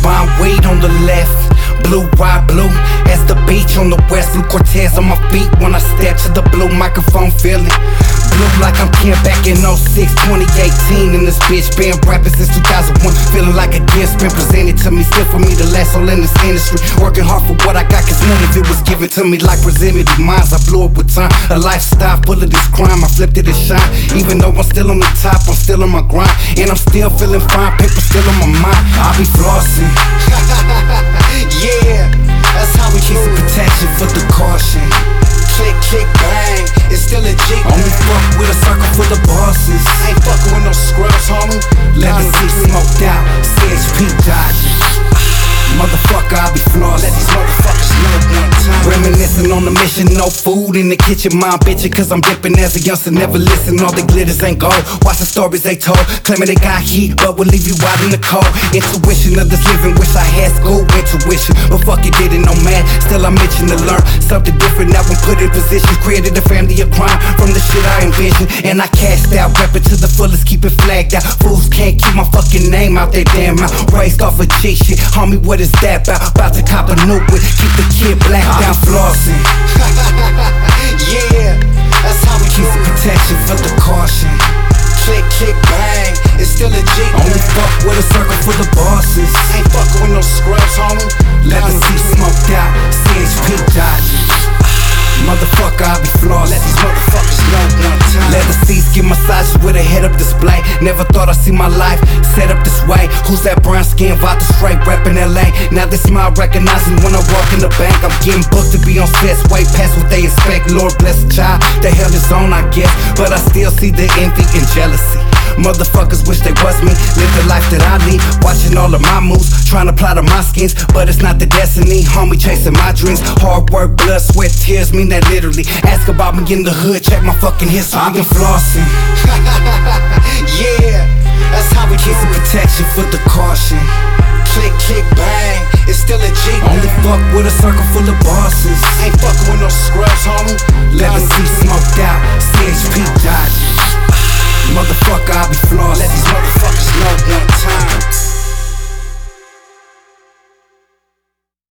buying weed on the left. Blue, white, blue, as the beach on the west. Blue Cortez on my feet when I step to the blue microphone feeling. Blue like I'm Ken back in 06, 2018. In this bitch, been rapping since 2001. Feeling like a gift been presented to me. Still for me to last all in this industry. Working hard for what I got, cause none of it was given to me like presented mines. I blew up with time, a lifestyle full of this crime. I flipped it and shine. Even though I'm still on the top, I'm still on my grind. And I'm still feeling fine, paper still on my mind. I'll be flossing. Yeah, that's how we keep some protection for the caution. Click, click, bang, it's still a G. Only fuck with a circle full of bosses. Ain't fucking with no scrubs, homie. Leather seat smoked out, CHP dodging. Motherfucker, I'll be flawless. Let these motherfuckers know one time. Reminiscing on the mission, no food in the kitchen. Mom bitching cause I'm dipping as a youngster. Never listen, all the glitters ain't gold. Watch the stories they told, claiming they got heat, but will leave you out in the cold. Intuition of this living, wish I had school intuition. But fuck it, didn't know math. Still I'm itching to learn something different. Now I'm put in position, created a family of crime from the shit I envisioned. And I cashed out, rep it to the fullest, keep it flagged out. Fools can't keep my fucking name out their damn mouth. Raised off of G shit, homie, what is that about? About to cop a new whip, keep the kid blacked out, flossing. Yeah, that's how we keep some protection for the caution. Click, click, bang, it's still a G. Only fuck with a circle full of bosses. Ain't fucking with no scrubs, homie. Leather seat smoked out, CHP dodging. Motherfucker, I'll be flawless. Let these motherfuckers know one time. Leather seats get massages with a head-up display. Never thought I'd see my life set up this way. Who's that brown skin, vodka straight, reppin' LA? Now they smile recognizing when I walk in the bank. I'm getting booked to be on sets, way past what they expect. Lord bless the child, the hell is on, I guess. But I still see the envy and jealousy. Motherfuckers wish they was me, live the life that I lead. Watching all of my moves, trying to apply to my skins, but it's not the destiny. Homie chasing my dreams, hard work, blood, sweat, tears mean that literally. Ask about me in the hood, check my fucking history. I've been flossing. Yeah, that's how we keep some protection for the caution. Click, click, bang, it's still a G. Only fuck with a circle full of bosses. Ain't fucking with no scrubs, homie. Leather seat smoked out, CHP dodging. Motherfucker, I'll be flawless. Let these motherfuckers know one time.